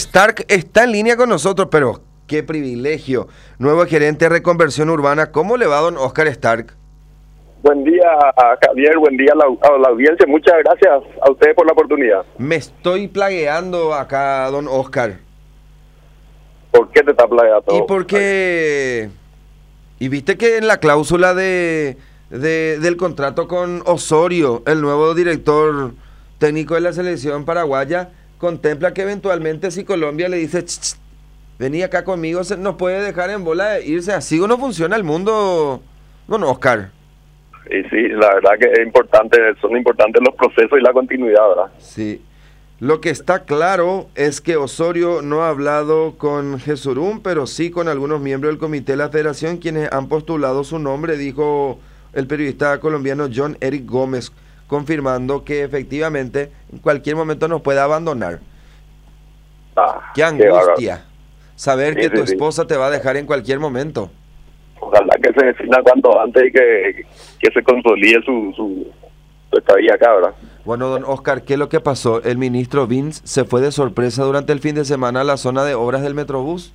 Stark está en línea con nosotros, pero qué privilegio. Nuevo gerente de reconversión urbana. ¿Cómo le va, don Oscar Stark? Buen día, Javier, buen día a la audiencia. Muchas gracias a ustedes por la oportunidad. Me estoy plagueando acá, don Oscar. ¿Por qué te está plagueando? Y porque... Y viste que en la cláusula del contrato con Osorio, el nuevo director técnico de la selección paraguaya, contempla que eventualmente si Colombia le dice, vení acá conmigo, nos puede dejar en bola de irse. Así no funciona el mundo, don Oscar. Y sí, la verdad que es importante, son importantes los procesos y la continuidad, ¿verdad? Sí. Lo que está claro es que Osorio no ha hablado con Jesurún, pero sí con algunos miembros del comité de la federación, quienes han postulado su nombre, dijo el periodista colombiano John Eric Gómez, confirmando que efectivamente en cualquier momento nos puede abandonar. Qué angustia saber que tu esposa te va a dejar en cualquier momento. Ojalá que se defina cuanto antes y que se consolide su estadía acá, ¿verdad? Bueno, don Oscar, ¿qué es lo que pasó? ¿El ministro Vince se fue de sorpresa durante el fin de semana a la zona de obras del Metrobús?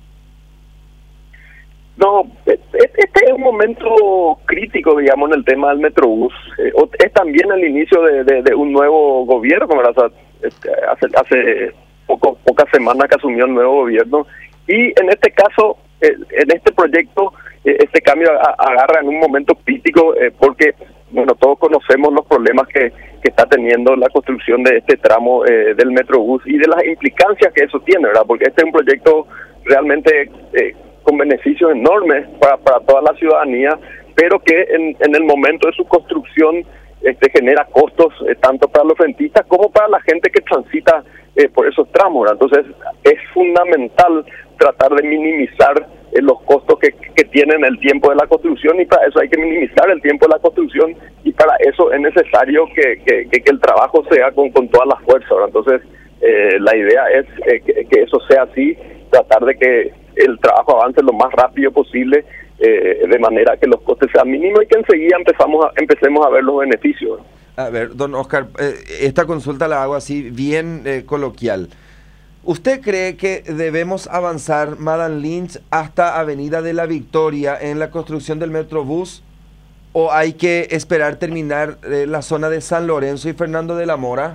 No, este es un momento crítico, digamos, en el tema del Metrobús. Es también el inicio de un nuevo gobierno, ¿verdad? Hace pocas semanas que asumió el nuevo gobierno. Y en este caso, en este proyecto, este cambio agarra en un momento crítico porque, bueno, todos conocemos los problemas que está teniendo la construcción de este tramo del Metrobús y de las implicancias que eso tiene, ¿verdad? Porque este es un proyecto realmente con beneficios enormes para toda la ciudadanía, pero que en el momento de su construcción genera costos tanto para los rentistas como para la gente que transita por esos tramos, ¿verdad? Entonces es fundamental tratar de minimizar los costos que tienen el tiempo de la construcción, y para eso hay que minimizar el tiempo de la construcción, y para eso es necesario que el trabajo sea con toda la fuerza, ¿verdad? Entonces la idea es que eso sea así, tratar de que el trabajo avance lo más rápido posible, de manera que los costes sean mínimos y que enseguida empecemos a ver los beneficios. A ver, don Oscar, esta consulta la hago así bien coloquial. ¿Usted cree que debemos avanzar Madame Lynch hasta Avenida de la Victoria en la construcción del Metrobús, o hay que esperar terminar la zona de San Lorenzo y Fernando de la Mora?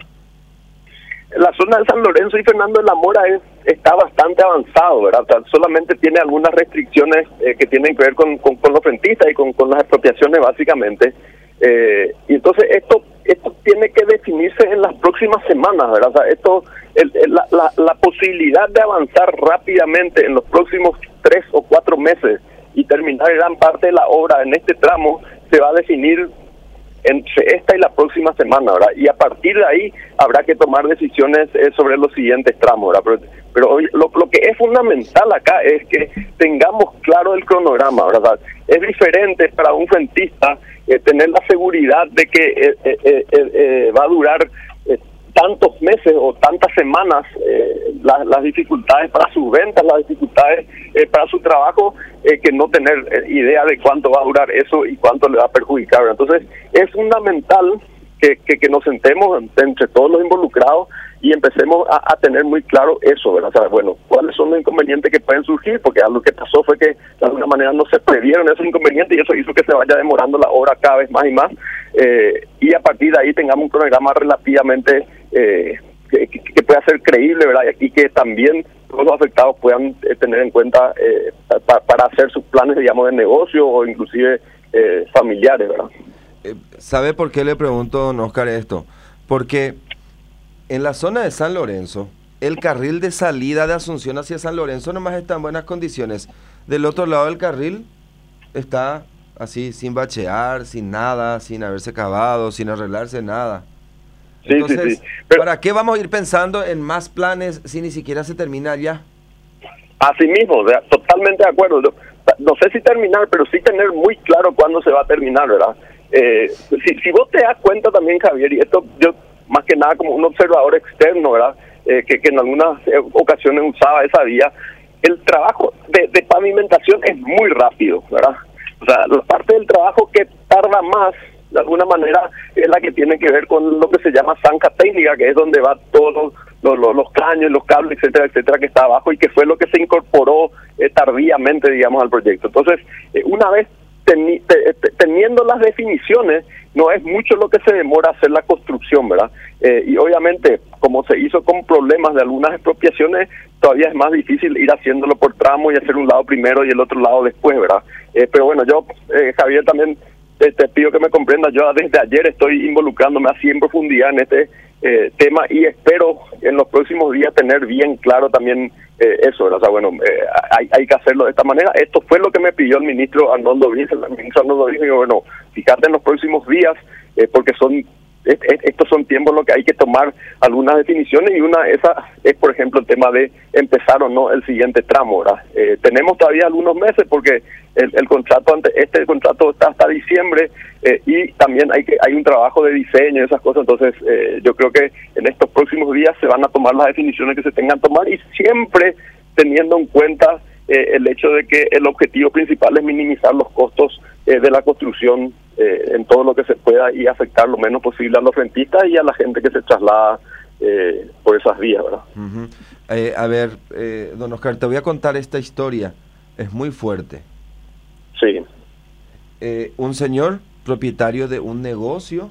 La zona de San Lorenzo y Fernando de la Mora está bastante avanzado, ¿verdad? O sea, solamente tiene algunas restricciones que tienen que ver con los rentistas y con las expropiaciones, básicamente. Y entonces esto tiene que definirse en las próximas semanas, ¿verdad? O sea, la posibilidad de avanzar rápidamente en los próximos 3 o 4 meses y terminar gran parte de la obra en este tramo se va a definir entre esta y la próxima semana, ¿verdad? Y a partir de ahí habrá que tomar decisiones sobre los siguientes tramos, ¿verdad? Pero hoy lo que es fundamental acá es que tengamos claro el cronograma, ¿verdad? Es diferente para un rentista tener la seguridad de que va a durar tantos meses o tantas semanas las dificultades para sus ventas, las dificultades para su trabajo, que no tener idea de cuánto va a durar eso y cuánto le va a perjudicar. Entonces es fundamental que nos sentemos entre todos los involucrados y empecemos a tener muy claro eso, ¿verdad? O sea, bueno, cuáles son los inconvenientes que pueden surgir, porque algo que pasó fue que de alguna manera no se previeron esos inconvenientes y eso hizo que se vaya demorando la obra cada vez más y más, y a partir de ahí tengamos un programa relativamente que pueda ser creíble, ¿verdad? Y que también todos los afectados puedan tener en cuenta para hacer sus planes, digamos, de negocio o inclusive familiares, ¿verdad? ¿Sabe por qué le pregunto, don Oscar, esto? Porque en la zona de San Lorenzo, el carril de salida de Asunción hacia San Lorenzo nomás está en buenas condiciones. Del otro lado del carril está así, sin bachear, sin nada, sin haberse cavado, sin arreglarse nada. Entonces, sí. Pero, ¿para qué vamos a ir pensando en más planes si ni siquiera se termina ya? Así mismo, o sea, totalmente de acuerdo. No sé si terminar, pero sí tener muy claro cuándo se va a terminar, ¿verdad? Si vos te das cuenta también, Javier, y esto yo más que nada como un observador externo, ¿verdad? Que en algunas ocasiones usaba esa vía, el trabajo de pavimentación es muy rápido, ¿verdad? O sea, la parte del trabajo que tarda más, de alguna manera, es la que tiene que ver con lo que se llama zanja técnica, que es donde va todos los caños, los cables, etcétera, etcétera, que está abajo, y que fue lo que se incorporó tardíamente, digamos, al proyecto. Entonces, una vez teniendo las definiciones, no es mucho lo que se demora hacer la construcción, ¿verdad? Y obviamente, como se hizo con problemas de algunas expropiaciones, todavía es más difícil ir haciéndolo por tramo y hacer un lado primero y el otro lado después, ¿verdad? Pero bueno, yo, Javier, también te pido que me comprendas. Yo desde ayer estoy involucrándome así en profundidad en este tema, y espero en los próximos días tener bien claro también eso, ¿verdad? O sea, bueno, hay que hacerlo de esta manera. Esto fue lo que me pidió el ministro Arnoldo Vince. El ministro Arnoldo Vince dijo, bueno, fíjate en los próximos días, porque estos son tiempos lo que hay que tomar algunas definiciones, y una de esas es, por ejemplo, el tema de empezar o no el siguiente tramo, ¿verdad? Tenemos todavía algunos meses porque el contrato, este contrato está hasta diciembre, y también hay un trabajo de diseño y esas cosas. Entonces yo creo que en estos próximos días se van a tomar las definiciones que se tengan que tomar, y siempre teniendo en cuenta el hecho de que el objetivo principal es minimizar los costos de la construcción en todo lo que se pueda, y afectar lo menos posible a los rentistas y a la gente que se traslada por esas vías, ¿verdad? A ver, don Oscar, te voy a contar esta historia, es muy fuerte. Sí. Un señor propietario de un negocio,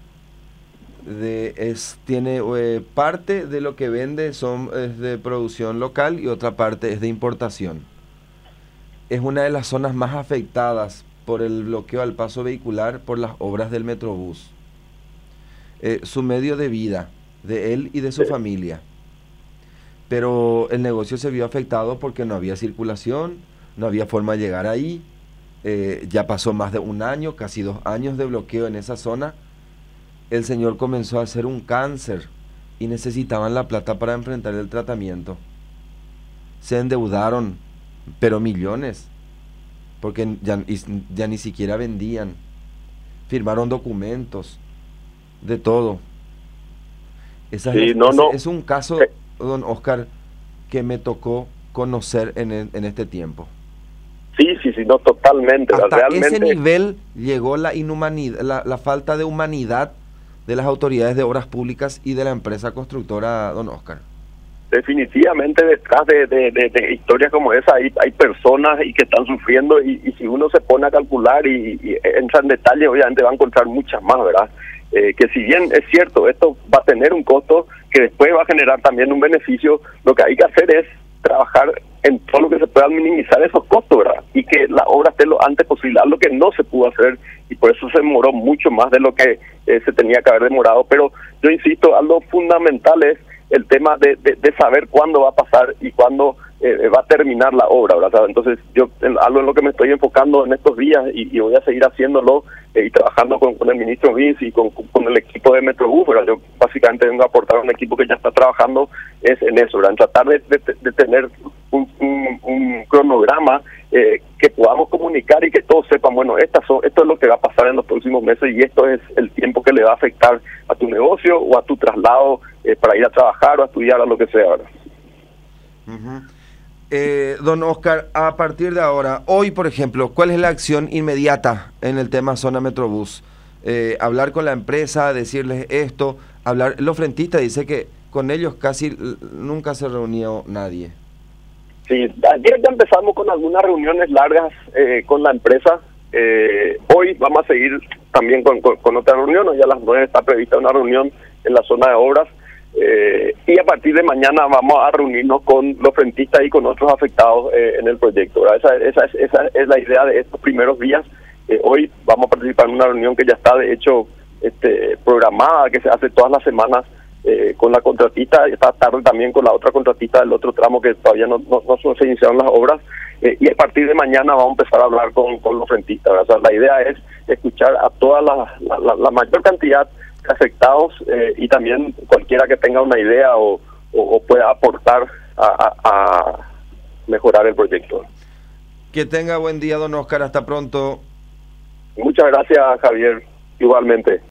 tiene parte de lo que vende es de producción local y otra parte es de importación. Es una de las zonas más afectadas por el bloqueo al paso vehicular por las obras del Metrobús. Su medio de vida, de él y de su familia. Pero el negocio se vio afectado porque no había circulación, no había forma de llegar ahí. Ya pasó más de un año, casi 2 años de bloqueo en esa zona. El señor comenzó a hacer un cáncer y necesitaban la plata para enfrentar el tratamiento. Se endeudaron, pero millones, porque ya ni siquiera vendían. Firmaron documentos, de todo. Es un caso, don Oscar, que me tocó conocer en este tiempo. Sí, no, totalmente. Hasta realmente, ese nivel llegó la inhumanidad, la falta de humanidad de las autoridades de obras públicas y de la empresa constructora, don Oscar. Definitivamente detrás de historias como esa hay personas y que están sufriendo, y si uno se pone a calcular y entra en detalle, obviamente va a encontrar muchas más, ¿verdad? Que si bien es cierto, esto va a tener un costo que después va a generar también un beneficio, lo que hay que hacer es trabajar en todo lo que se pueda minimizar esos costos, ¿verdad? Y que la obra esté lo antes posible, algo que no se pudo hacer, y por eso se demoró mucho más de lo que se tenía que haber demorado. Pero yo insisto, algo fundamental es el tema de saber cuándo va a pasar y cuándo va a terminar la obra, ¿verdad? Entonces yo algo en lo que me estoy enfocando en estos días, y voy a seguir haciéndolo, y trabajando con el ministro Vince y con el equipo de Metrobús, ¿verdad? Yo básicamente vengo a aportar un equipo que ya está trabajando es en eso, ¿verdad? En tratar de tener un cronograma que podamos comunicar y que todos sepan, bueno, esto es lo que va a pasar en los próximos meses, y esto es el tiempo que le va a afectar a tu negocio o a tu traslado para ir a trabajar o a estudiar, a lo que sea, ¿verdad? Don Oscar, a partir de ahora, hoy por ejemplo, ¿cuál es la acción inmediata en el tema zona Metrobús? Hablar con la empresa, decirles esto, los frentistas dice que con ellos casi nunca se reunió nadie. Sí, ayer ya empezamos con algunas reuniones largas con la empresa. Hoy vamos a seguir también con otra reunión, ya a las 9 está prevista una reunión en la zona de obras. Y a partir de mañana vamos a reunirnos con los frentistas y con otros afectados en el proyecto, ¿verdad? Esa es la idea de estos primeros días. Hoy vamos a participar en una reunión que ya está de hecho programada, que se hace todas las semanas con la contratista, y esta tarde también con la otra contratista del otro tramo que todavía no se iniciaron las obras, y a partir de mañana vamos a empezar a hablar con los frentistas, ¿verdad? O sea, la idea es escuchar a toda la mayor cantidad de afectados, y también cualquiera que tenga una idea o pueda aportar a mejorar el proyecto. Que tenga buen día, don Oscar, hasta pronto. Muchas gracias, Javier, igualmente.